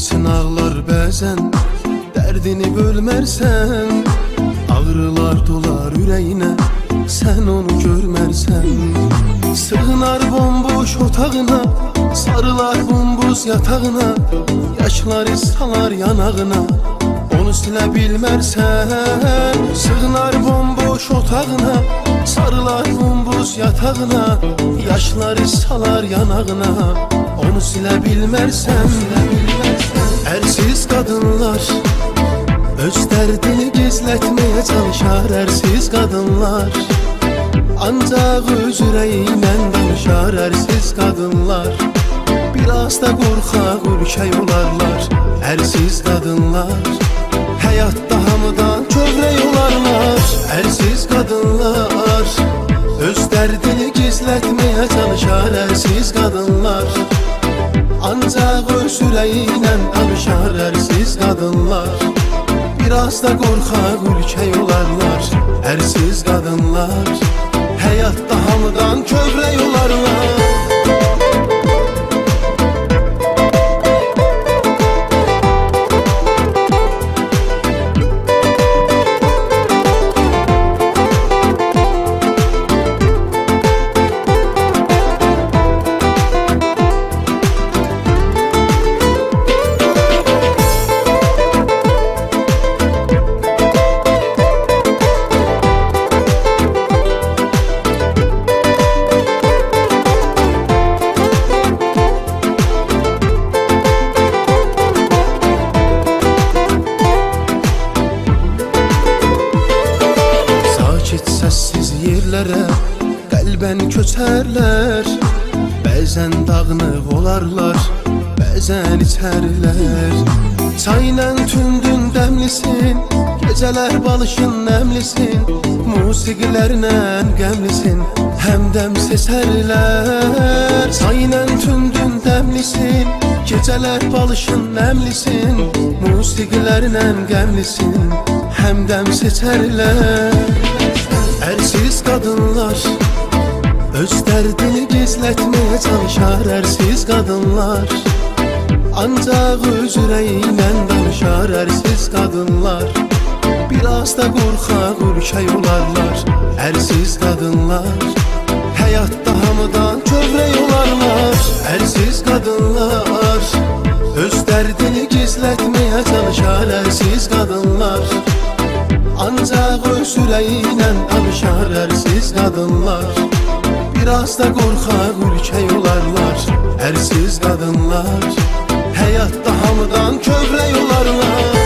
İçin ağlar bəzən, dərdini bölmərsən. Ağrılar dolar ürəyinə, sən onu görmərsən. Sığınar bomboş otağına, sarılar bumbuz yatağına. Yaşlar salar yanağına, onu silə bilmərsən. Sığınar bomboş otağına, sarılar bumbuz yatağına. Yaşlar salar yanağına, onu silə bilmərsən. Ərsiz qadınlar öz dərdini gizlətməyə çalışar. Ərsiz qadınlar ancaq öz ürəyiyle danışar. Ərsiz qadınlar biraz da qorxaq ürkək olarlar. Ərsiz qadınlar həyatda hamıdan kövrək olarlar. Ərsiz qadınlar öz dərdini gizlətməyə çalışar. Ərsiz qadınlar ancaq öz ürəyiyle danışar. Ərsiz qadınlar biraz da qorxaq ürkək olarlar. Ərsiz qadınlar həyatda hamıdan kövrək olarlar. Səssiz yerlərə qəlbən köçərlər. Bəzən dağınıq olarlar, bəzən içərlər. Çayla tündün dəmlisin, gecələr balışın nəmlisin. Musiqilərlə qəmlisin, həmdəm sesərlər. Çayla tündün dəmlisin, gecələr balışın nəmlisin. Musiqilərlə qəmlisin, həmdəm seçərlər. Ərsiz qadınlar öz dərdini gizlətməyə çalışar. Ərsiz qadınlar ancaq öz ürəyiyle danışar. Ərsiz qadınlar biraz da qorxaq ürkək olarlar. Ərsiz qadınlar həyatda hamıdan kövrək olarlar. Ərsiz qadınlar öz dərdini gizlətməyə çalışar. Ərsiz qadınlar ancaq öz ürəyiyle danışar. Ərsiz qadınlar biraz da qorxaq ürkək olarlar. Ərsiz qadınlar həyatda hamıdan kövrək olarlar.